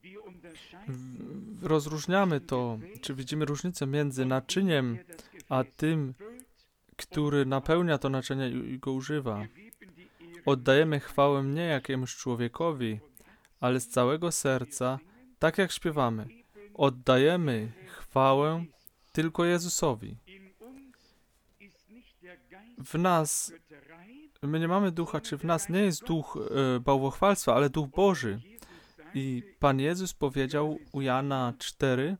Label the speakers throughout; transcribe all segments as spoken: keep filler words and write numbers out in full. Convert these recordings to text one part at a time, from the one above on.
Speaker 1: rozróżniamy to, czy widzimy różnicę między naczyniem, a tym, który napełnia to naczynie i go używa. Oddajemy chwałę nie jakiemuś człowiekowi, ale z całego serca, tak jak śpiewamy. Oddajemy chwałę tylko Jezusowi. W nas, my nie mamy ducha, czy w nas nie jest duch e, bałwochwalstwa, ale duch Boży. I Pan Jezus powiedział u Jana cztery,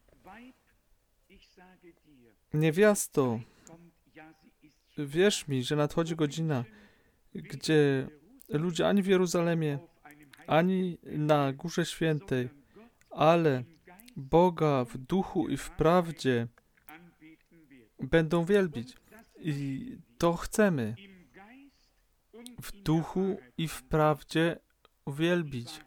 Speaker 1: niewiasto, wierz mi, że nadchodzi godzina, gdzie ludzie ani w Jeruzalemie, ani na Górze Świętej, ale Boga w duchu i w prawdzie będą wielbić. I to chcemy. W duchu i w prawdzie uwielbić.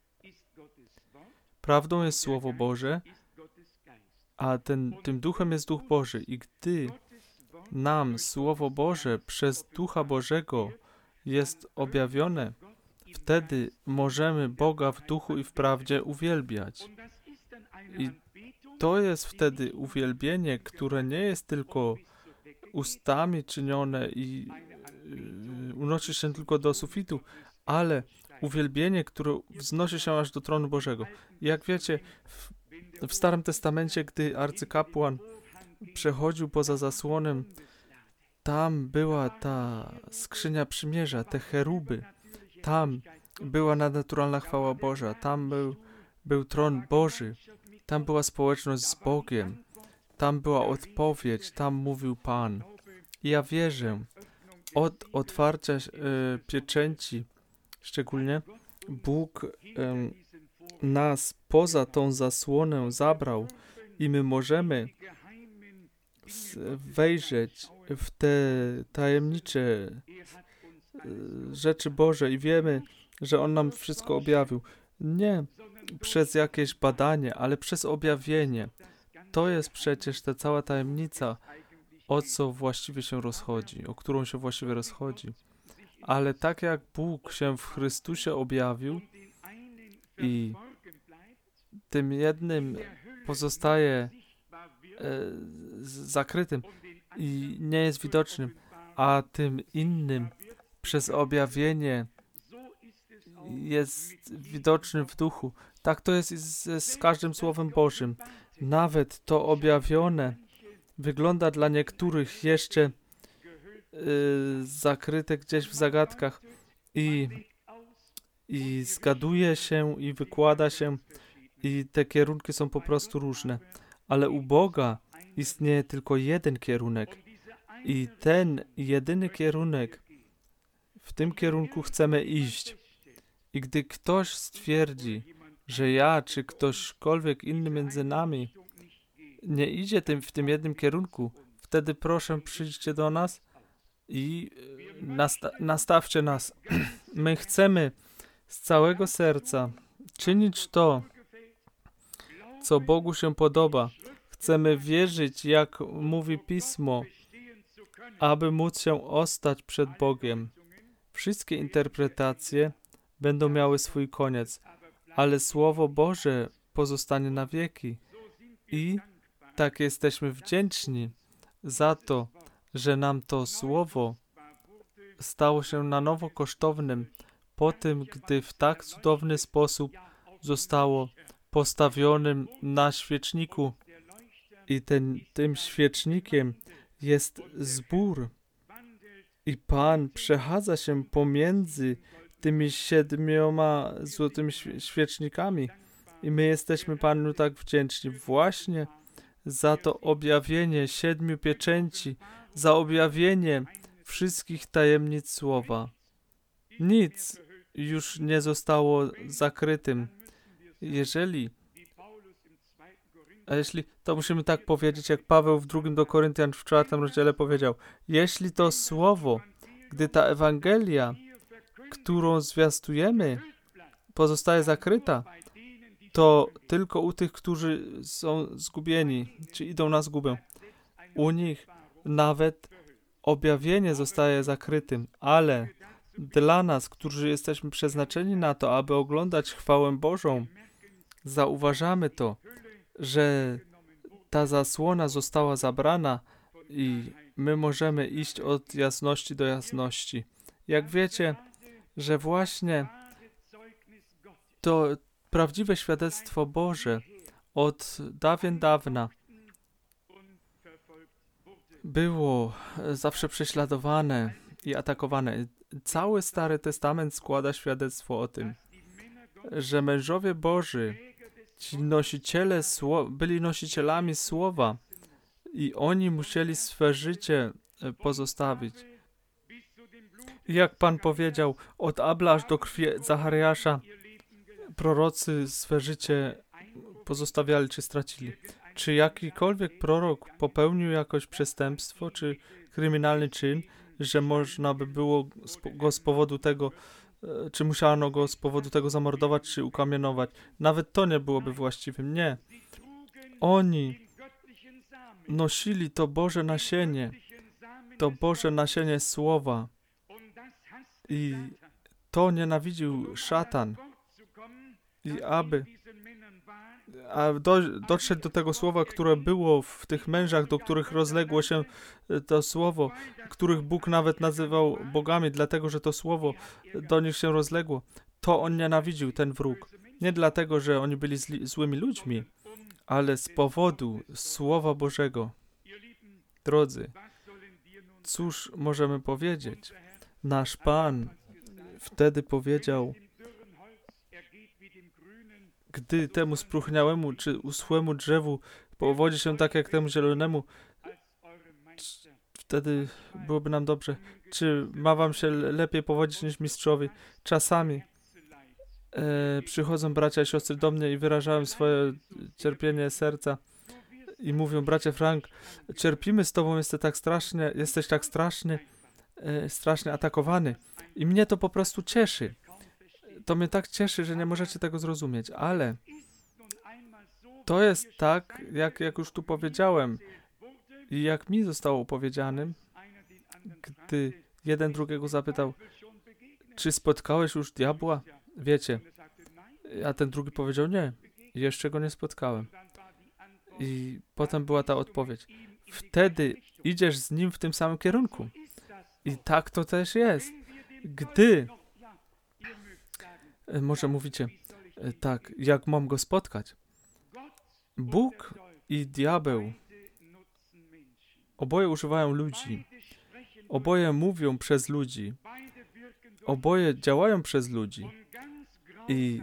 Speaker 1: Prawdą jest Słowo Boże, a ten, tym duchem jest Duch Boży. I gdy nam Słowo Boże przez Ducha Bożego jest objawione, wtedy możemy Boga w duchu i w prawdzie uwielbiać. I to jest wtedy uwielbienie, które nie jest tylko ustami czynione i yy, unosi się tylko do sufitu, ale uwielbienie, które wznosi się aż do tronu Bożego. Jak wiecie, w, w Starym Testamencie, gdy arcykapłan przechodził poza zasłonem, tam była ta skrzynia przymierza, te cheruby, tam była nadnaturalna chwała Boża, tam był, był tron Boży, tam była społeczność z Bogiem, tam była odpowiedź, tam mówił Pan. I ja wierzę, od otwarcia e, pieczęci szczególnie, Bóg e, nas poza tą zasłonę zabrał i my możemy wejrzeć w te tajemnicze rzeczy Boże i wiemy, że On nam wszystko objawił. Nie przez jakieś badanie, ale przez objawienie. To jest przecież ta cała tajemnica, o co właściwie się rozchodzi, o którą się właściwie rozchodzi. Ale tak jak Bóg się w Chrystusie objawił i tym jednym pozostaje e, zakrytym i nie jest widocznym, a tym innym przez objawienie jest widoczny w duchu. Tak to jest z, z każdym Słowem Bożym. Nawet to objawione wygląda dla niektórych jeszcze y, zakryte gdzieś w zagadkach i, i zgaduje się i wykłada się i te kierunki są po prostu różne. Ale u Boga istnieje tylko jeden kierunek i ten jedyny kierunek, w tym kierunku chcemy iść. I gdy ktoś stwierdzi, że ja czy ktośkolwiek inny między nami nie idzie tym, w tym jednym kierunku, wtedy proszę przyjdźcie do nas i nasta- nastawcie nas. My chcemy z całego serca czynić to, co Bogu się podoba. Chcemy wierzyć, jak mówi Pismo, aby móc się ostać przed Bogiem. Wszystkie interpretacje będą miały swój koniec, ale Słowo Boże pozostanie na wieki. I tak jesteśmy wdzięczni za to, że nam to Słowo stało się na nowo kosztownym po tym, gdy w tak cudowny sposób zostało postawionym na świeczniku. I ten, tym świecznikiem jest zbór. I Pan przechadza się pomiędzy tymi siedmioma złotymi świecznikami. I my jesteśmy Panu tak wdzięczni właśnie za to objawienie siedmiu pieczęci, za objawienie wszystkich tajemnic Słowa. Nic już nie zostało zakrytym. Jeżeli, a jeśli, to musimy tak powiedzieć, jak Paweł w drugim do Koryntian w czwartym rozdziale powiedział, jeśli to Słowo, gdy ta Ewangelia, którą zwiastujemy, pozostaje zakryta, to tylko u tych, którzy są zgubieni, czy idą na zgubę. U nich nawet objawienie zostaje zakrytym, ale dla nas, którzy jesteśmy przeznaczeni na to, aby oglądać chwałę Bożą, zauważamy to, że ta zasłona została zabrana i my możemy iść od jasności do jasności. Jak wiecie, że właśnie to prawdziwe świadectwo Boże od dawien dawna było zawsze prześladowane i atakowane. Cały Stary Testament składa świadectwo o tym, że mężowie Boży, ci nosiciele sło- byli nosicielami Słowa i oni musieli swe życie pozostawić. Jak Pan powiedział, od Abla aż do krwi Zachariasza prorocy swe życie pozostawiali czy stracili. Czy jakikolwiek prorok popełnił jakoś przestępstwo czy kryminalny czyn, że można by było go z powodu tego, czy musiano go z powodu tego zamordować czy ukamienować? Nawet to nie byłoby właściwym. Nie. Oni nosili to Boże nasienie, to Boże nasienie Słowa i to nienawidził szatan. I aby a do, dotrzeć do tego słowa, które było w tych mężach, do których rozległo się to słowo, których Bóg nawet nazywał bogami, dlatego, że to słowo do nich się rozległo, to on nienawidził, ten wróg. Nie dlatego, że oni byli zli, złymi ludźmi, ale z powodu Słowa Bożego. Drodzy, cóż możemy powiedzieć? Nasz Pan wtedy powiedział, gdy temu spróchniałemu czy uschłemu drzewu powodzi się tak jak temu zielonemu, wtedy byłoby nam dobrze. Czy ma wam się lepiej powodzić niż mistrzowi? Czasami e, przychodzą bracia i siostry do mnie i wyrażają swoje cierpienie serca i mówią, bracie Frank, cierpimy z tobą, jesteś tak strasznie, jesteś tak straszny, e, strasznie atakowany. I mnie to po prostu cieszy. To mnie tak cieszy, że nie możecie tego zrozumieć, ale to jest tak, jak, jak już tu powiedziałem i jak mi zostało powiedzianym, gdy jeden drugiego zapytał, czy spotkałeś już diabła? Wiecie, a ten drugi powiedział, nie, jeszcze go nie spotkałem. I potem była ta odpowiedź, wtedy idziesz z nim w tym samym kierunku. I tak to też jest. Gdy może mówicie, tak, jak mam go spotkać? Bóg i diabeł oboje używają ludzi. Oboje mówią przez ludzi. Oboje działają przez ludzi. I,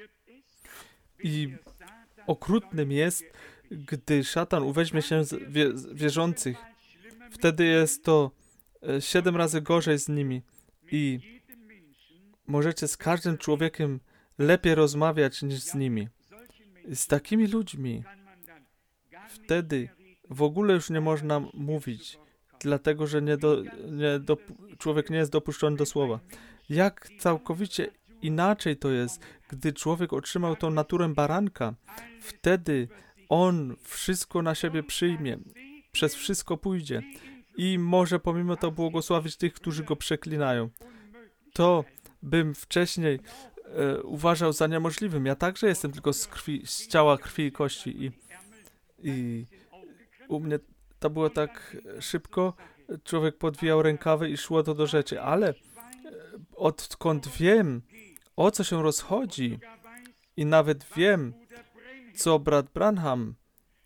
Speaker 1: i okrutnym jest, gdy szatan uweźmie się z wie, wierzących. Wtedy jest to siedem razy gorzej z nimi. I możecie z każdym człowiekiem lepiej rozmawiać niż z nimi. Z takimi ludźmi wtedy w ogóle już nie można mówić, dlatego że nie do, nie do, człowiek nie jest dopuszczony do słowa. Jak całkowicie inaczej to jest, gdy człowiek otrzymał tą naturę baranka, wtedy on wszystko na siebie przyjmie, przez wszystko pójdzie i może pomimo to błogosławić tych, którzy go przeklinają. To bym wcześniej e, uważał za niemożliwym. Ja także jestem tylko z krwi, z ciała krwi i kości i, i u mnie to było tak szybko, człowiek podwijał rękawy i szło to do rzeczy, ale odkąd wiem, o co się rozchodzi i nawet wiem, co brat Branham,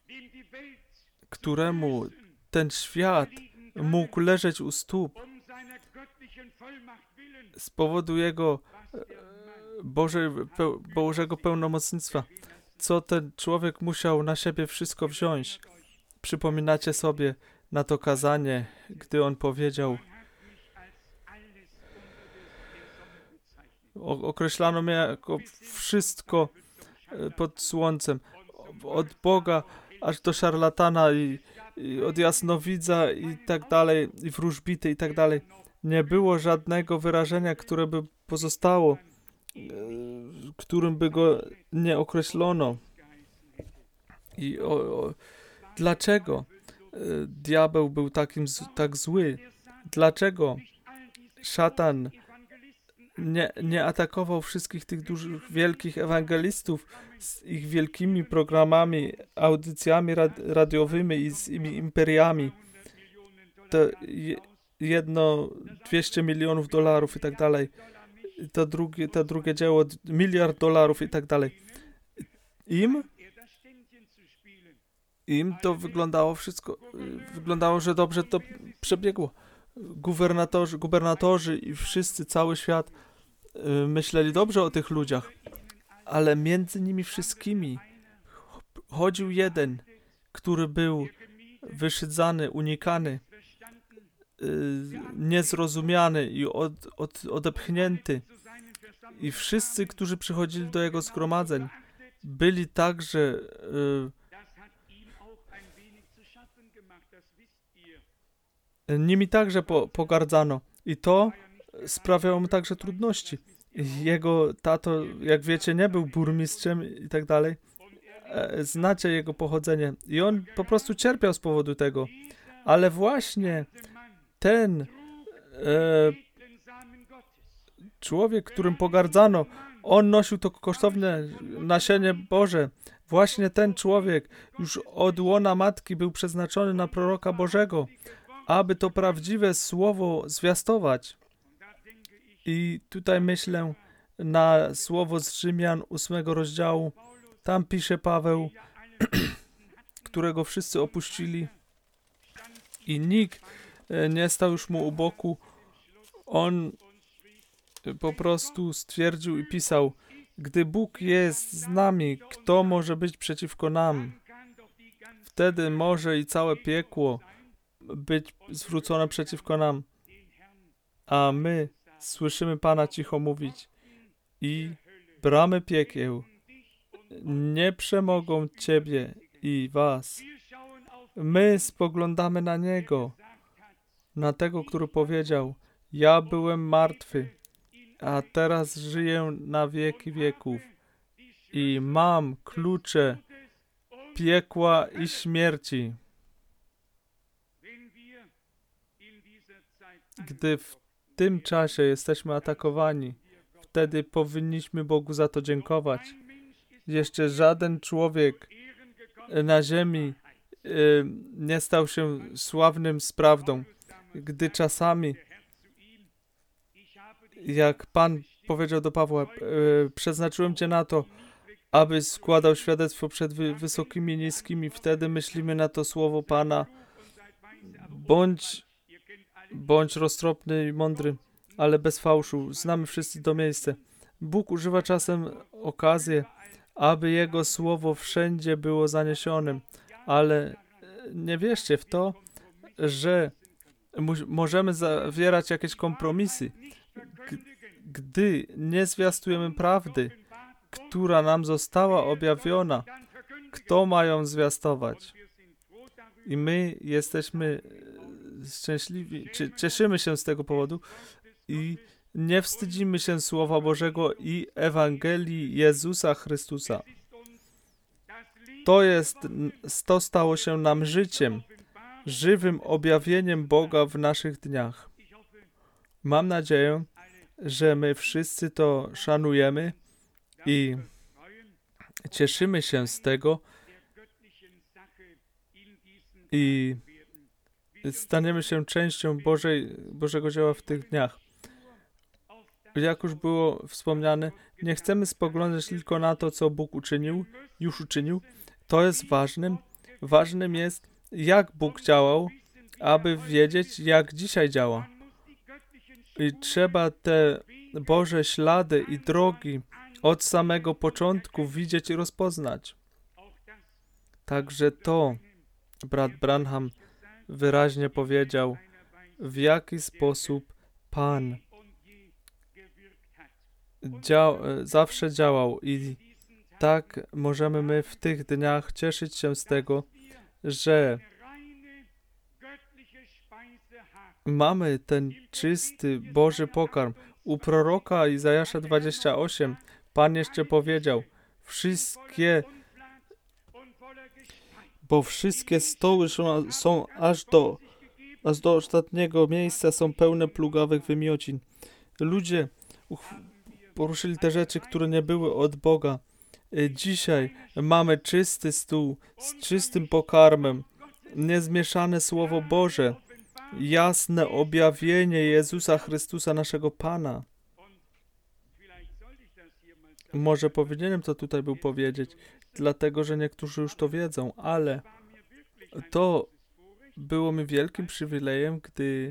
Speaker 1: któremu ten świat mógł leżeć u stóp z powodu jego Boże, pe, Bożego pełnomocnictwa, co ten człowiek musiał na siebie wszystko wziąć. Przypominacie sobie na to kazanie, gdy on powiedział, o, określano mnie jako wszystko pod słońcem, od Boga aż do szarlatana i, i od jasnowidza i tak dalej, i wróżbity i tak dalej. Nie było żadnego wyrażenia, które by pozostało, którym by go nie określono. I o, o, dlaczego diabeł był takim, tak zły? Dlaczego szatan nie, nie atakował wszystkich tych dużych, wielkich ewangelistów z ich wielkimi programami, audycjami rad, radiowymi i z imi imperiami. To je, jedno dwieście milionów dolarów i tak dalej. To drugie, to drugie dzieło miliard dolarów i tak dalej. Im im to wyglądało wszystko, wyglądało, że dobrze to przebiegło. Gubernatorzy, gubernatorzy i wszyscy, cały świat y, myśleli dobrze o tych ludziach, ale między nimi wszystkimi chodził jeden, który był wyszydzany, unikany, y, niezrozumiany i od, od, odepchnięty. I wszyscy, którzy przychodzili do jego zgromadzeń, byli także y, nimi także po, pogardzano i to sprawiało mu także trudności. Jego tato, jak wiecie, nie był burmistrzem i tak dalej. E, znacie jego pochodzenie i on po prostu cierpiał z powodu tego. Ale właśnie ten e, człowiek, którym pogardzano, on nosił to kosztowne nasienie Boże. Właśnie ten człowiek już od łona matki był przeznaczony na proroka Bożego, aby to prawdziwe słowo zwiastować. I tutaj myślę na słowo z Rzymian ósmego rozdziału. Tam pisze Paweł, którego wszyscy opuścili i nikt nie stał już mu u boku. On po prostu stwierdził i pisał: gdy Bóg jest z nami, kto może być przeciwko nam? Wtedy może i całe piekło być zwrócone przeciwko nam. A my słyszymy Pana cicho mówić i bramy piekieł nie przemogą Ciebie i was. My spoglądamy na Niego, na tego, który powiedział: ja byłem martwy, a teraz żyję na wieki wieków i mam klucze piekła i śmierci. Gdy w tym czasie jesteśmy atakowani, wtedy powinniśmy Bogu za to dziękować. Jeszcze żaden człowiek na ziemi y, nie stał się sławnym z prawdą, gdy czasami, jak Pan powiedział do Pawła, y, przeznaczyłem Cię na to, aby składał świadectwo przed wy, wysokimi i niskimi. Wtedy myślimy na to słowo Pana. Bądź, bądź roztropny i mądry, ale bez fałszu. Znamy wszyscy to miejsce. Bóg używa czasem okazję, aby Jego słowo wszędzie było zaniesionym, ale nie wierzcie w to, że mu- możemy zawierać jakieś kompromisy. G- gdy nie zwiastujemy prawdy, która nam została objawiona, kto ma ją zwiastować? I my jesteśmy szczęśliwi, czy cieszymy się z tego powodu i nie wstydzimy się Słowa Bożego i Ewangelii Jezusa Chrystusa. To jest, to stało się nam życiem, żywym objawieniem Boga w naszych dniach. Mam nadzieję, że my wszyscy to szanujemy i cieszymy się z tego i staniemy się częścią Bożej, Bożego dzieła w tych dniach. Jak już było wspomniane, nie chcemy spoglądać tylko na to, co Bóg uczynił, już uczynił. To jest ważnym. Ważnym jest, jak Bóg działał, aby wiedzieć, jak dzisiaj działa. I trzeba te Boże ślady i drogi od samego początku widzieć i rozpoznać. Także to brat Branham wyraźnie powiedział, w jaki sposób Pan dział, zawsze działał i tak możemy my w tych dniach cieszyć się z tego, że mamy ten czysty Boży pokarm. U proroka Izajasza dwadzieścia osiem Pan jeszcze powiedział, wszystkie, bo wszystkie stoły są, są aż do, aż do ostatniego miejsca są pełne plugawych wymiocin. Ludzie poruszyli te rzeczy, które nie były od Boga. Dzisiaj mamy czysty stół z czystym pokarmem, niezmieszane Słowo Boże, jasne objawienie Jezusa Chrystusa, naszego Pana. Może powinienem to tutaj był powiedzieć, dlatego, że niektórzy już to wiedzą, ale to było mi wielkim przywilejem, gdy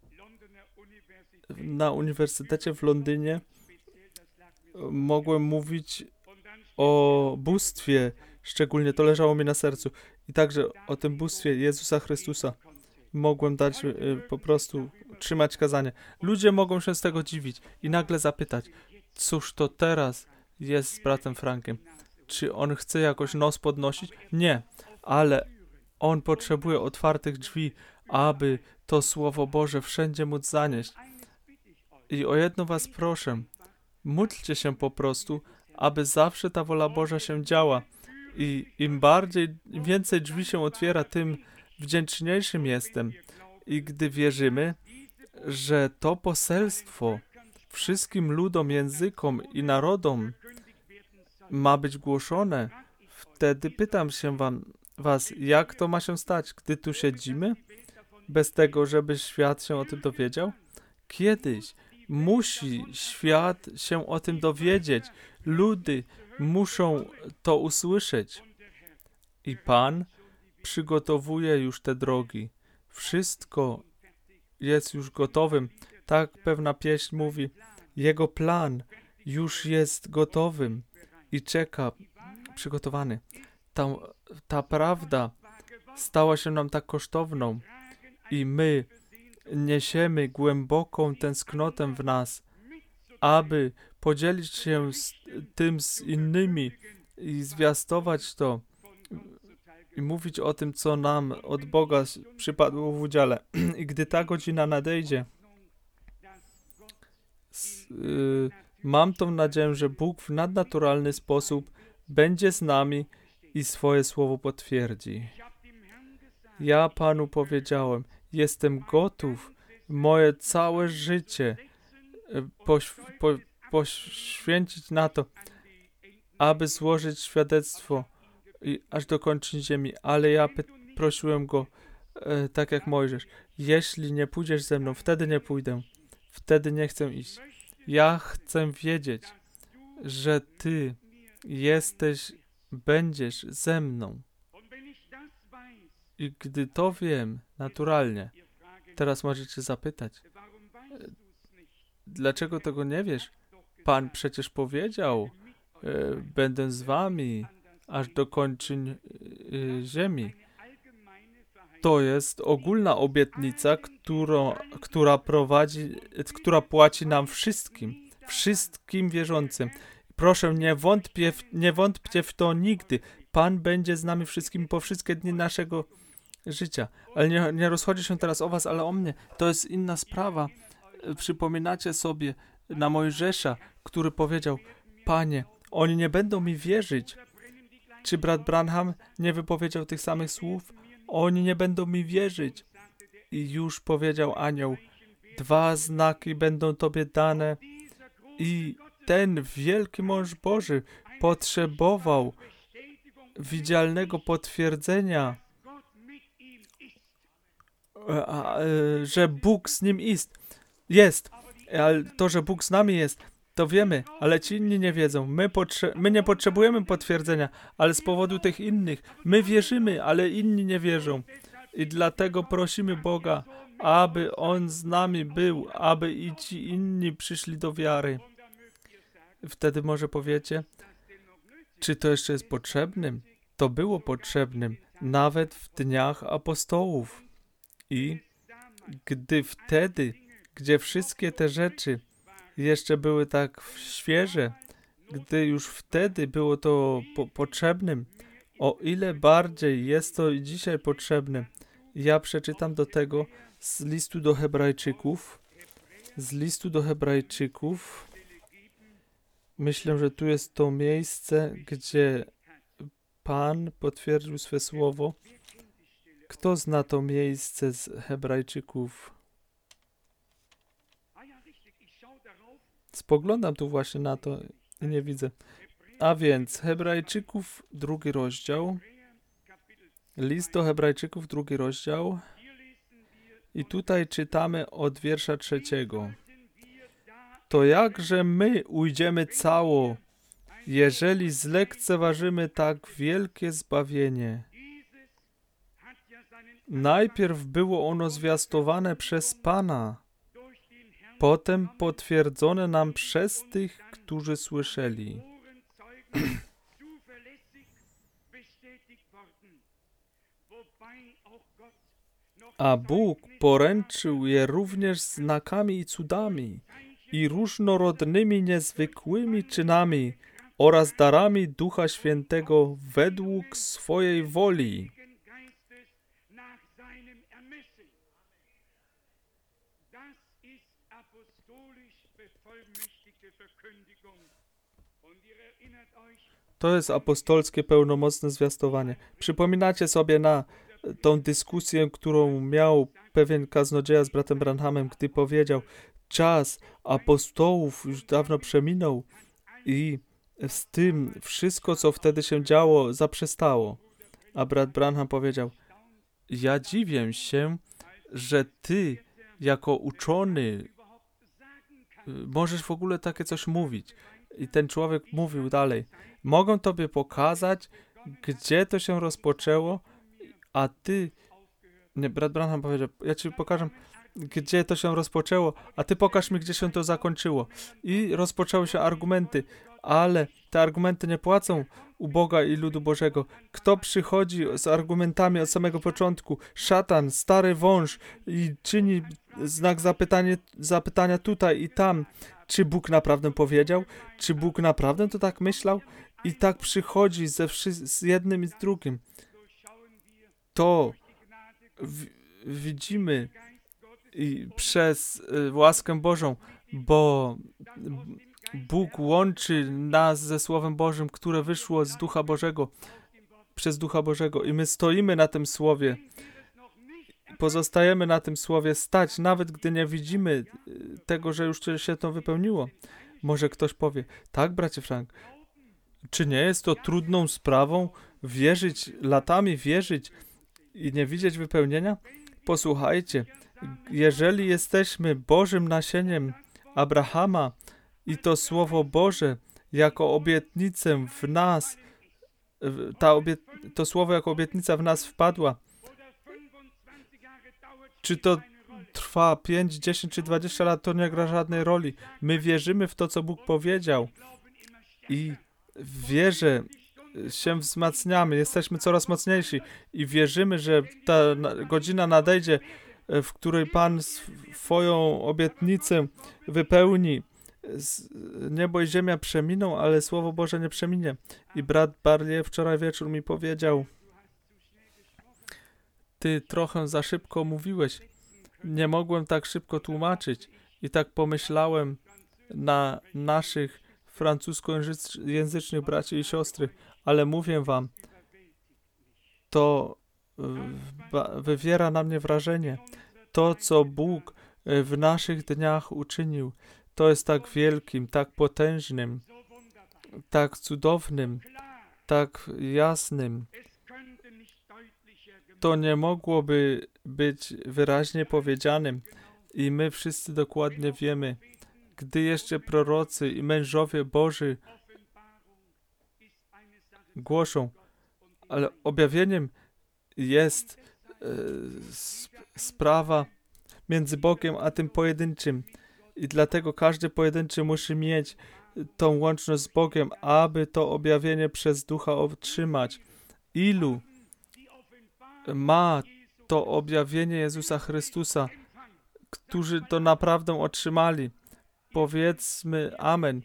Speaker 1: na Uniwersytecie w Londynie mogłem mówić o bóstwie, szczególnie to leżało mi na sercu. I także o tym bóstwie Jezusa Chrystusa mogłem dać y, po prostu trzymać kazanie. Ludzie mogą się z tego dziwić i nagle zapytać, cóż to teraz jest z bratem Frankiem? Czy on chce jakoś nos podnosić? Nie, ale on potrzebuje otwartych drzwi, aby to Słowo Boże wszędzie móc zanieść. I o jedno was proszę, módlcie się po prostu, aby zawsze ta wola Boża się działa. I im bardziej, im więcej drzwi się otwiera, tym wdzięczniejszym jestem. I gdy wierzymy, że to poselstwo wszystkim ludom, językom i narodom ma być głoszone, wtedy pytam się wam, was, jak to ma się stać, gdy tu siedzimy, bez tego, żeby świat się o tym dowiedział? Kiedyś musi świat się o tym dowiedzieć. Ludy muszą to usłyszeć. I Pan przygotowuje już te drogi. Wszystko jest już gotowym. Tak pewna pieśń mówi, Jego plan już jest gotowym i czeka, przygotowany. Ta, ta prawda stała się nam tak kosztowną i my niesiemy głęboką tęsknotę w nas, aby podzielić się z tym z innymi i zwiastować to i mówić o tym, co nam od Boga przypadło w udziale. I gdy ta godzina nadejdzie, s, y, mam tą nadzieję, że Bóg w nadnaturalny sposób będzie z nami i swoje słowo potwierdzi. Ja Panu powiedziałem, jestem gotów moje całe życie poś, po, poświęcić na to, aby złożyć świadectwo i aż do końca ziemi, ale ja py- prosiłem go, e, tak jak Mojżesz, jeśli nie pójdziesz ze mną, wtedy nie pójdę, wtedy nie chcę iść. Ja chcę wiedzieć, że Ty jesteś, będziesz ze mną. I gdy to wiem, naturalnie, teraz możecie zapytać, dlaczego tego nie wiesz? Pan przecież powiedział, e, będę z wami aż do kończyn e, ziemi. To jest ogólna obietnica, którą, która prowadzi, która płaci nam wszystkim, wszystkim wierzącym. Proszę, nie, wątpię w, nie wątpcie w to nigdy. Pan będzie z nami wszystkim po wszystkie dni naszego życia. Ale nie, nie rozchodzi się teraz o was, ale o mnie. To jest inna sprawa. Przypominacie sobie na Mojżesza, który powiedział, Panie, oni nie będą mi wierzyć. Czy brat Branham nie wypowiedział tych samych słów? Oni nie będą mi wierzyć. I już powiedział anioł, dwa znaki będą tobie dane. I ten wielki mąż Boży potrzebował widzialnego potwierdzenia, że Bóg z nim jest. Jest. Ale to, że Bóg z nami jest, to wiemy, ale ci inni nie wiedzą. My, potrze- my nie potrzebujemy potwierdzenia, ale z powodu tych innych. My wierzymy, ale inni nie wierzą. I dlatego prosimy Boga, aby On z nami był, aby i ci inni przyszli do wiary. Wtedy może powiecie, czy to jeszcze jest potrzebnym? To było potrzebnym, nawet w dniach apostołów. I gdy wtedy, gdzie wszystkie te rzeczy jeszcze były tak świeże, gdy już wtedy było to po- potrzebnym, o ile bardziej jest to i dzisiaj potrzebne. Ja przeczytam do tego z listu do Hebrajczyków. Z listu do Hebrajczyków. Myślę, że tu jest to miejsce, gdzie Pan potwierdził swe słowo. Kto zna to miejsce z Hebrajczyków? Spoglądam tu właśnie na to i nie widzę. A więc Hebrajczyków, drugi rozdział. List do Hebrajczyków, drugi rozdział. I tutaj czytamy od wiersza trzeciego. To jakże my ujdziemy cało, jeżeli zlekceważymy tak wielkie zbawienie? Najpierw było ono zwiastowane przez Pana, potem potwierdzone nam przez tych, którzy słyszeli. A Bóg poręczył je również znakami i cudami i różnorodnymi niezwykłymi czynami oraz darami Ducha Świętego według swojej woli. To jest apostolskie pełnomocne zwiastowanie. Przypominacie sobie na tą dyskusję, którą miał pewien kaznodzieja z bratem Branhamem, gdy powiedział, czas apostołów już dawno przeminął i z tym wszystko, co wtedy się działo, zaprzestało. A brat Branham powiedział, ja dziwię się, że ty jako uczony możesz w ogóle takie coś mówić. I ten człowiek mówił dalej, mogą tobie pokazać, gdzie to się rozpoczęło, a ty, nie, brat Branham powiedział, ja ci pokażę, gdzie to się rozpoczęło, a ty pokaż mi, gdzie się to zakończyło. I rozpoczęły się argumenty, ale te argumenty nie płacą u Boga i ludu Bożego. Kto przychodzi z argumentami od samego początku? Szatan, stary wąż i czyni znak zapytania, zapytania tutaj i tam. Czy Bóg naprawdę powiedział? Czy Bóg naprawdę to tak myślał? I tak przychodzi ze wszy- z jednym i z drugim. To w- widzimy i przez y, łaskę Bożą, bo Bóg łączy nas ze Słowem Bożym, które wyszło z Ducha Bożego, przez Ducha Bożego i my stoimy na tym Słowie, pozostajemy na tym Słowie stać, nawet gdy nie widzimy tego, że już się to wypełniło. Może ktoś powie, tak bracie Frank, czy nie jest to trudną sprawą wierzyć, latami wierzyć i nie widzieć wypełnienia? Posłuchajcie, jeżeli jesteśmy Bożym nasieniem Abrahama i to Słowo Boże jako obietnicę w nas, ta obiet, to Słowo jako obietnica w nas wpadła, czy to trwa pięć, dziesięć czy dwadzieścia lat, to nie gra żadnej roli. My wierzymy w to, co Bóg powiedział i w wierze się wzmacniamy, jesteśmy coraz mocniejsi i wierzymy, że ta godzina nadejdzie, w której Pan swoją obietnicę wypełni. Niebo i ziemia przeminą, ale Słowo Boże nie przeminie. I brat Barlier wczoraj wieczór mi powiedział, ty trochę za szybko mówiłeś. Nie mogłem tak szybko tłumaczyć. I tak pomyślałem na naszych francuskojęzycznych braci i siostry, ale mówię wam, to wywiera na mnie wrażenie. To, co Bóg w naszych dniach uczynił, to jest tak wielkim, tak potężnym, tak cudownym, tak jasnym. To nie mogłoby być wyraźnie powiedzianym i my wszyscy dokładnie wiemy, gdy jeszcze prorocy i mężowie Boży głoszą, ale objawieniem jest e, sprawa między Bogiem a tym pojedynczym i dlatego każdy pojedynczy musi mieć tą łączność z Bogiem, aby to objawienie przez Ducha otrzymać. Ilu ma to objawienie Jezusa Chrystusa, którzy to naprawdę otrzymali? Powiedzmy amen.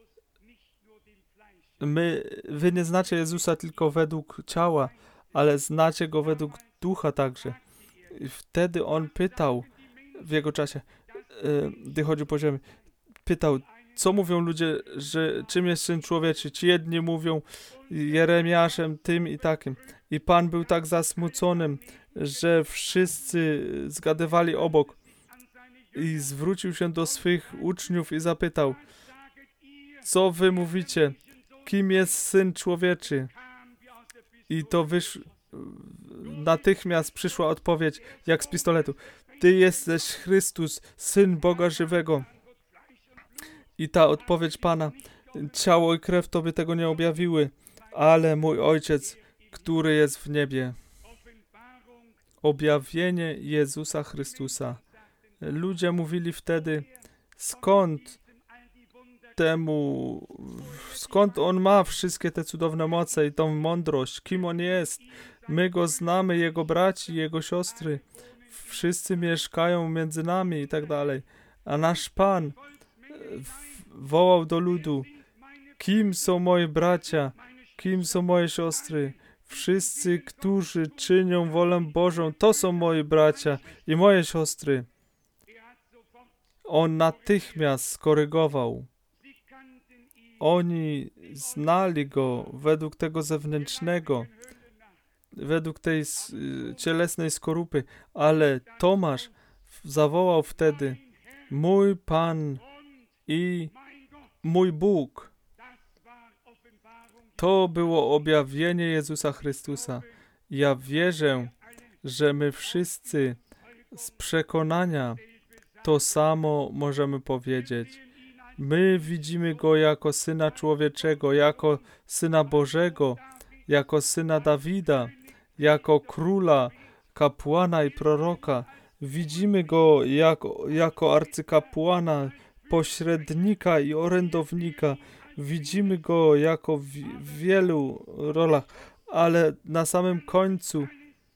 Speaker 1: My, wy nie znacie Jezusa tylko według ciała, ale znacie Go według Ducha także. I wtedy On pytał w Jego czasie, gdy chodził po ziemi, pytał, co mówią ludzie, że czym jest Syn Człowieczy? Ci jedni mówią Jeremiaszem, tym i takim. I Pan był tak zasmuconym, że wszyscy zgadywali obok. I zwrócił się do swych uczniów i zapytał, co wy mówicie? Kim jest Syn Człowieczy? I to wysz... natychmiast przyszła odpowiedź, jak z pistoletu. Ty jesteś Chrystus, Syn Boga żywego. I ta odpowiedź Pana, ciało i krew Tobie tego nie objawiły, ale mój Ojciec, który jest w niebie. Objawienie Jezusa Chrystusa. Ludzie mówili wtedy, skąd temu, skąd On ma wszystkie te cudowne moce i tą mądrość, kim On jest. My Go znamy, Jego braci, Jego siostry. Wszyscy mieszkają między nami i tak dalej. A nasz Pan wołał do ludu, kim są moi bracia, kim są moje siostry? Wszyscy, którzy czynią wolę Bożą, to są moi bracia i moje siostry. On natychmiast skorygował. Oni znali Go według tego zewnętrznego, według tej cielesnej skorupy, ale Tomasz zawołał wtedy, mój Pan i mój Bóg. To było objawienie Jezusa Chrystusa. Ja wierzę, że my wszyscy z przekonania to samo możemy powiedzieć. My widzimy Go jako Syna Człowieczego, jako Syna Bożego, jako Syna Dawida, jako Króla, kapłana i proroka. Widzimy Go jako, jako arcykapłana, pośrednika i orędownika. Widzimy Go jako w, w wielu rolach, ale na samym końcu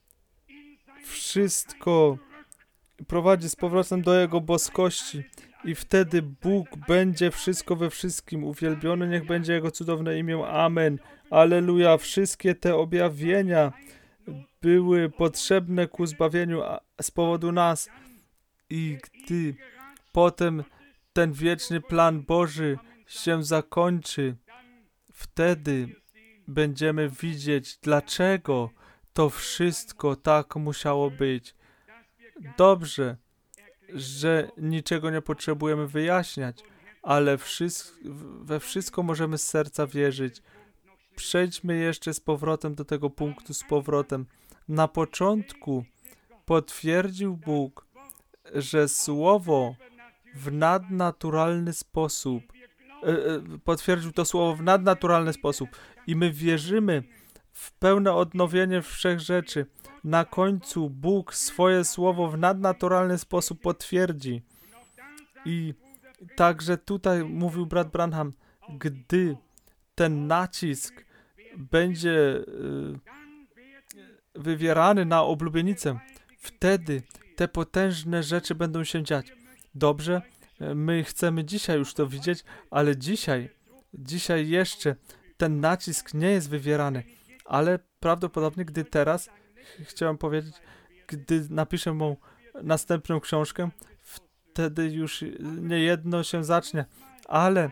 Speaker 1: wszystko prowadzi z powrotem do Jego boskości i wtedy Bóg będzie wszystko we wszystkim. Uwielbiony niech będzie Jego cudowne imię. Amen. Alleluja. Wszystkie te objawienia były potrzebne ku zbawieniu z powodu nas. I gdy potem ten wieczny plan Boży się zakończy, wtedy będziemy widzieć, dlaczego to wszystko tak musiało być. Dobrze, że niczego nie potrzebujemy wyjaśniać, ale wszystko, we wszystko możemy z serca wierzyć. Przejdźmy jeszcze z powrotem do tego punktu, z powrotem. Na początku potwierdził Bóg, że Słowo w nadnaturalny sposób, e, potwierdził to Słowo w nadnaturalny sposób i my wierzymy w pełne odnowienie wszech rzeczy. Na końcu Bóg swoje Słowo w nadnaturalny sposób potwierdzi. I także tutaj mówił brat Branham, gdy ten nacisk będzie wywierany na oblubienicę, wtedy te potężne rzeczy będą się dziać. Dobrze, my chcemy dzisiaj już to widzieć, ale dzisiaj, dzisiaj jeszcze ten nacisk nie jest wywierany, ale prawdopodobnie, gdy teraz, chciałem powiedzieć, gdy napiszę mu następną książkę, wtedy już niejedno się zacznie, ale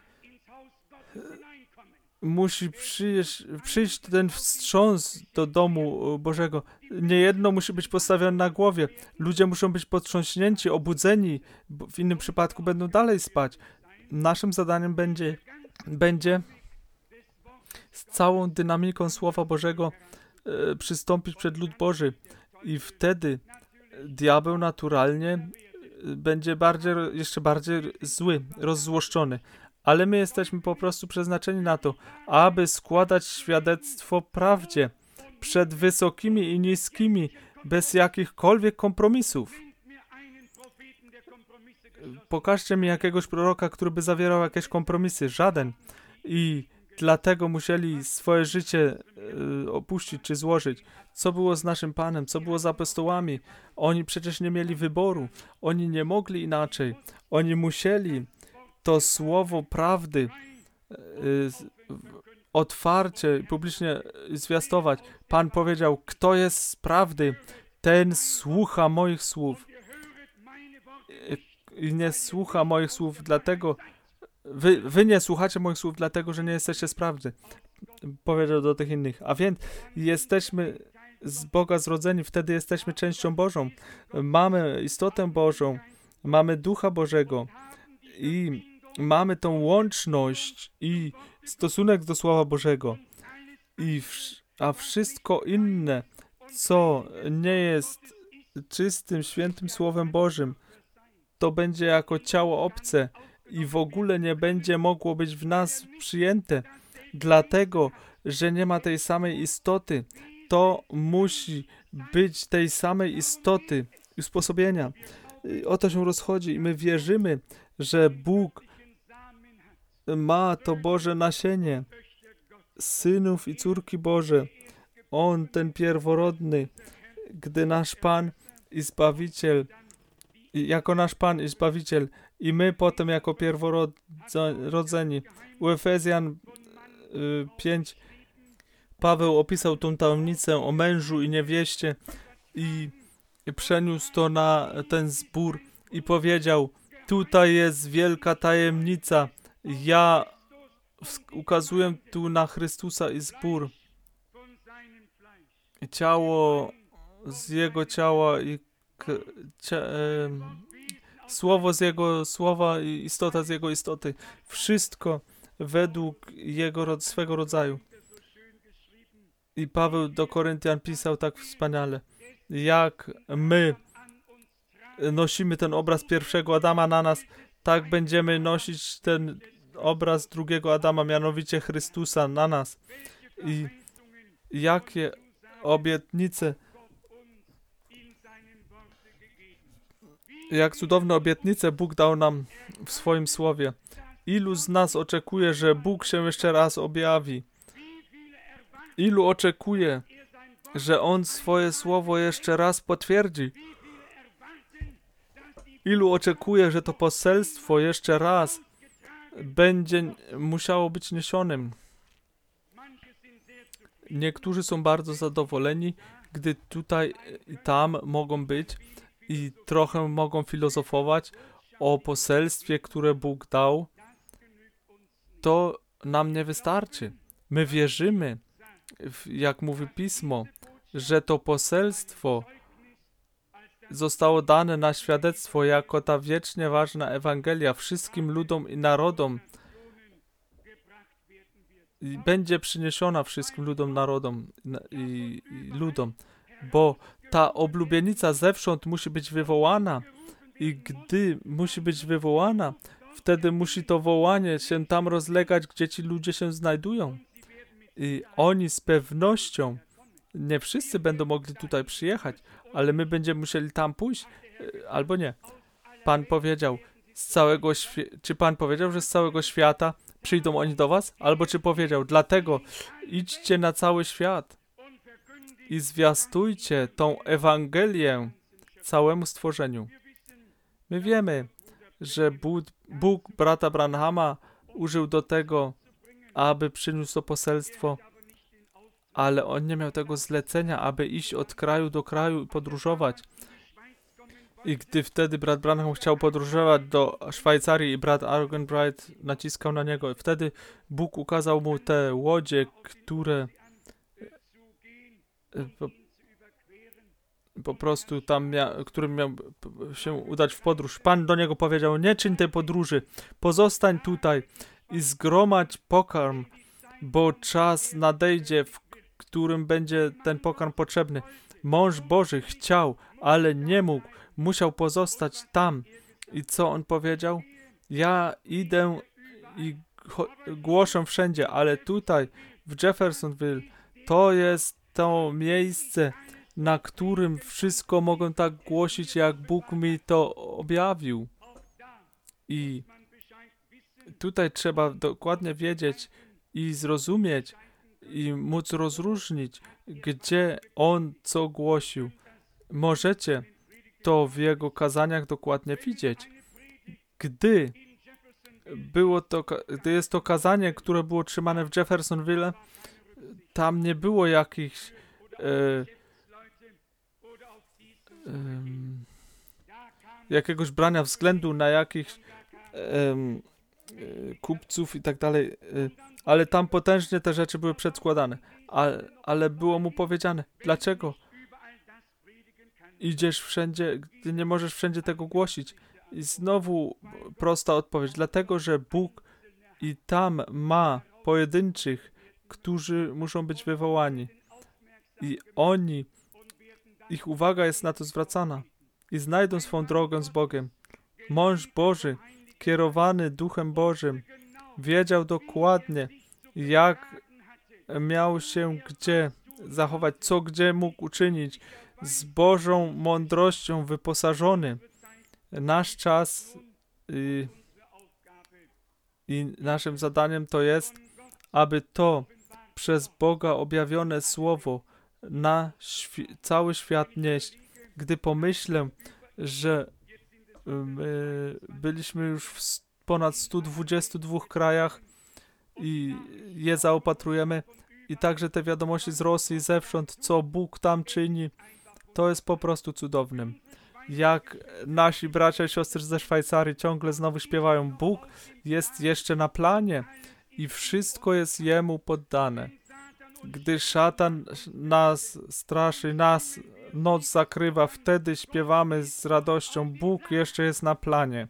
Speaker 1: musi przyjść, przyjść ten wstrząs do domu Bożego. Niejedno musi być postawione na głowie. Ludzie muszą być potrząśnięci, obudzeni, bo w innym przypadku będą dalej spać. Naszym zadaniem będzie, będzie z całą dynamiką Słowa Bożego e, przystąpić przed lud Boży i wtedy diabeł naturalnie będzie bardziej, jeszcze bardziej zły, rozzłoszczony. Ale my jesteśmy po prostu przeznaczeni na to, aby składać świadectwo prawdzie przed wysokimi i niskimi, bez jakichkolwiek kompromisów. Pokażcie mi jakiegoś proroka, który by zawierał jakieś kompromisy. Żaden. I dlatego musieli swoje życie y, opuścić czy złożyć. Co było z naszym Panem? Co było z apostołami? Oni przecież nie mieli wyboru. Oni nie mogli inaczej. Oni musieli to słowo prawdy y, otwarcie, publicznie zwiastować. Pan powiedział, kto jest z prawdy, ten słucha moich słów. I nie słucha moich słów dlatego, wy, wy nie słuchacie moich słów dlatego, że nie jesteście z prawdy. Powiedział do tych innych. A więc jesteśmy z Boga zrodzeni, wtedy jesteśmy częścią Bożą. Mamy istotę Bożą, mamy Ducha Bożego i mamy tą łączność i stosunek do Słowa Bożego. I wsz- a wszystko inne, co nie jest czystym, świętym Słowem Bożym, to będzie jako ciało obce i w ogóle nie będzie mogło być w nas przyjęte, dlatego, że nie ma tej samej istoty. To musi być tej samej istoty i usposobienia. I o to się rozchodzi i my wierzymy, że Bóg ma to Boże nasienie, synów i córki Boże. On, ten pierworodny, gdy nasz Pan i Zbawiciel, jako nasz Pan i Zbawiciel, i my potem jako pierworodzeni. U Efezjan pięć Paweł opisał tą tajemnicę o mężu i niewieście i przeniósł to na ten zbór i powiedział: tutaj jest wielka tajemnica. Ja ukazuję tu na Chrystusa i zbór. Ciało z Jego ciała i k- cia- e, słowo z Jego słowa i istota z Jego istoty. Wszystko według Jego swego rodzaju. I Paweł do Koryntian pisał tak wspaniale. Jak my nosimy ten obraz pierwszego Adama na nas, tak będziemy nosić ten obraz drugiego Adama, mianowicie Chrystusa na nas. I jakie obietnice, jak cudowne obietnice Bóg dał nam w swoim słowie. Ilu z nas oczekuje, że Bóg się jeszcze raz objawi? Ilu oczekuje, że On swoje słowo jeszcze raz potwierdzi? Ilu oczekuje, że to poselstwo jeszcze raz będzie musiało być niesionym? Niektórzy są bardzo zadowoleni, gdy tutaj i tam mogą być i trochę mogą filozofować o poselstwie, które Bóg dał. To nam nie wystarczy. My wierzymy, jak mówi Pismo, że to poselstwo zostało dane na świadectwo jako ta wiecznie ważna Ewangelia wszystkim ludom i narodom i będzie przyniesiona wszystkim ludom, narodom i, i ludom, bo ta oblubienica zewsząd musi być wywołana i gdy musi być wywołana, wtedy musi to wołanie się tam rozlegać, gdzie ci ludzie się znajdują. I oni z pewnością, nie wszyscy będą mogli tutaj przyjechać, ale my będziemy musieli tam pójść, albo nie. Pan powiedział, z całego świe- czy Pan powiedział, że z całego świata przyjdą oni do was? Albo czy powiedział, dlatego idźcie na cały świat i zwiastujcie tą Ewangelię całemu stworzeniu. My wiemy, że Bóg, Bóg brata Branhama użył do tego, aby przyniósł to poselstwo, ale on nie miał tego zlecenia, aby iść od kraju do kraju i podróżować. I gdy wtedy brat Branham chciał podróżować do Szwajcarii i brat Argenbright naciskał na niego, wtedy Bóg ukazał mu te łodzie, które po, po prostu tam mia, którym miał się udać w podróż. Pan do niego powiedział, nie czyń tej podróży, pozostań tutaj i zgromadź pokarm, bo czas nadejdzie, w którym będzie ten pokarm potrzebny. Mąż Boży chciał, ale nie mógł. Musiał pozostać tam. I co on powiedział? Ja idę i głoszę wszędzie, ale tutaj w Jeffersonville to jest to miejsce, na którym wszystko mogą tak głosić, jak Bóg mi to objawił. I tutaj trzeba dokładnie wiedzieć i zrozumieć i móc rozróżnić, gdzie On co głosił. Możecie to w Jego kazaniach dokładnie widzieć. Gdy było to, gdy jest to kazanie, które było trzymane w Jeffersonville, tam nie było jakichś e, e, jakiegoś brania względu na jakichś e, kupców i tak dalej, ale tam potężnie te rzeczy były przedskładane, ale, ale było mu powiedziane, dlaczego idziesz wszędzie, gdy nie możesz wszędzie tego głosić, I znowu prosta odpowiedź, dlatego, że Bóg i tam ma pojedynczych, którzy muszą być wywołani. I oni, ich uwaga jest na to zwracana i znajdą swą drogę z Bogiem. Mąż Boży, kierowany Duchem Bożym, wiedział dokładnie, jak miał się gdzie zachować, co gdzie mógł uczynić, z Bożą mądrością wyposażony. Nasz czas i, i naszym zadaniem to jest, aby to przez Boga objawione Słowo na świ- cały świat nieść. Gdy pomyślę, że my byliśmy już w ponad stu dwudziestu dwóch krajach i je zaopatrujemy, i także te wiadomości z Rosji, zewsząd, co Bóg tam czyni, to jest po prostu cudownym. Jak nasi bracia i siostry ze Szwajcarii ciągle znowu śpiewają, Bóg jest jeszcze na planie i wszystko jest Jemu poddane. Gdy szatan nas straszy, nas noc zakrywa, wtedy śpiewamy z radością, Bóg jeszcze jest na planie.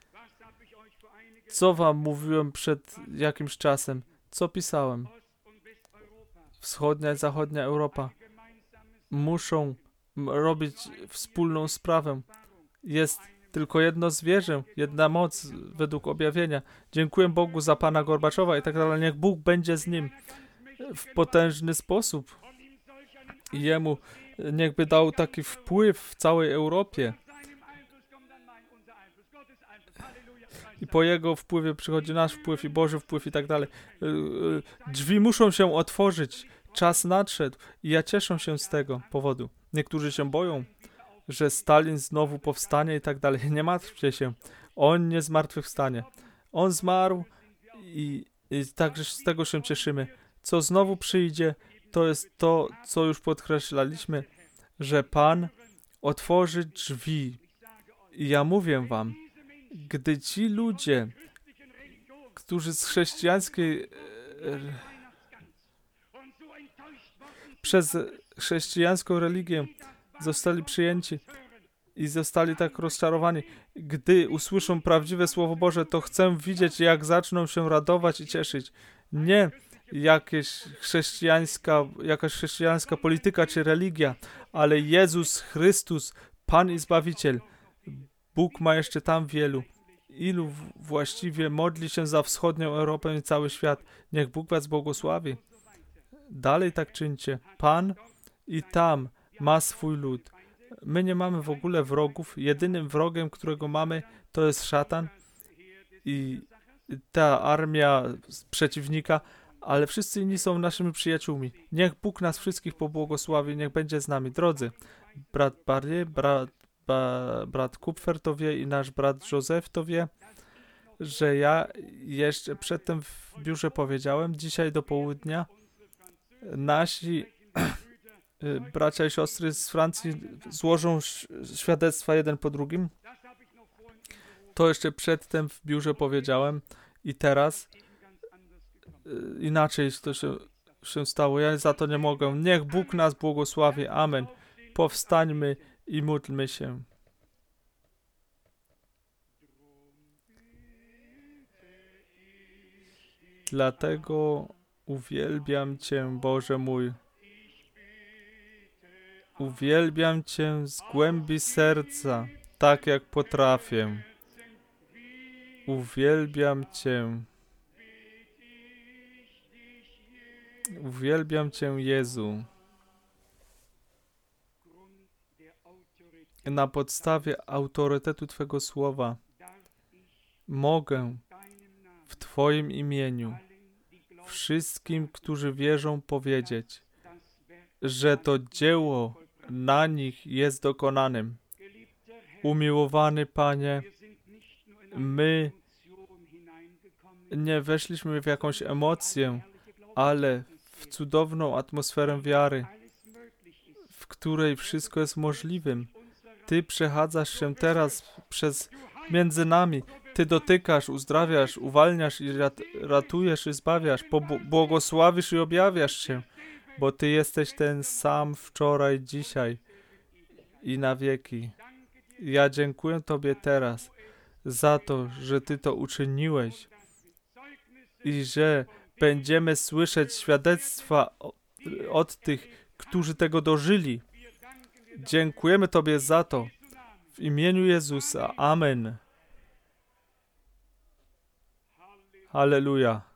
Speaker 1: Co wam mówiłem przed jakimś czasem? Co pisałem? Wschodnia i zachodnia Europa muszą robić wspólną sprawę. Jest tylko jedno zwierzę, jedna moc według objawienia. Dziękuję Bogu za pana Gorbaczowa i tak dalej. Niech Bóg będzie z nim w potężny sposób. I jemu niechby dał taki wpływ w całej Europie. I po jego wpływie przychodzi nasz wpływ i Boży wpływ i tak dalej. Drzwi muszą się otworzyć. Czas nadszedł i ja cieszę się z tego powodu. Niektórzy się boją, że Stalin znowu powstanie i tak dalej. Nie martwcie się. On nie zmartwychwstanie. On zmarł i, i także z tego się cieszymy. Co znowu przyjdzie, to jest to, co już podkreślaliśmy, że Pan otworzy drzwi. I ja mówię wam, gdy ci ludzie, którzy z chrześcijańskiej, przez chrześcijańską religię zostali przyjęci i zostali tak rozczarowani, gdy usłyszą prawdziwe Słowo Boże, to chcę widzieć, jak zaczną się radować i cieszyć. Nie jakieś chrześcijańska, jakaś chrześcijańska polityka czy religia, ale Jezus Chrystus, Pan i Zbawiciel. Bóg ma jeszcze tam wielu. Ilu właściwie modli się za wschodnią Europę i cały świat. Niech Bóg was błogosławi. Dalej tak czyńcie. Pan i tam ma swój lud. My nie mamy w ogóle wrogów. Jedynym wrogiem, którego mamy, to jest szatan i ta armia przeciwnika, ale wszyscy inni są naszymi przyjaciółmi. Niech Bóg nas wszystkich pobłogosławi, niech będzie z nami. Drodzy, brat Barrier, brat, ba, brat Kupfer to wie i nasz brat Józef to wie, że ja jeszcze przedtem w biurze powiedziałem, dzisiaj do południa nasi bracia i siostry z Francji złożą świadectwa jeden po drugim. To jeszcze przedtem w biurze powiedziałem i teraz inaczej to się, się stało. Ja za to nie mogę. Niech Bóg nas błogosławi. Amen. Powstańmy i módlmy się. Dlatego uwielbiam Cię, Boże mój. Uwielbiam Cię z głębi serca, tak jak potrafię. Uwielbiam Cię. Uwielbiam Cię, Jezu. Na podstawie autorytetu Twego słowa mogę w Twoim imieniu wszystkim, którzy wierzą, powiedzieć, że to dzieło na nich jest dokonanym. Umiłowany Panie, my nie weszliśmy w jakąś emocję, ale w cudowną atmosferę wiary, w której wszystko jest możliwym. Ty przechadzasz się teraz przez między nami. Ty dotykasz, uzdrawiasz, uwalniasz i rat, ratujesz i zbawiasz, błogosławisz i objawiasz się, bo Ty jesteś ten sam wczoraj, dzisiaj i na wieki. Ja dziękuję Tobie teraz za to, że Ty to uczyniłeś i że będziemy słyszeć świadectwa od tych, którzy tego dożyli. Dziękujemy Tobie za to. W imieniu Jezusa. Amen. Halleluja.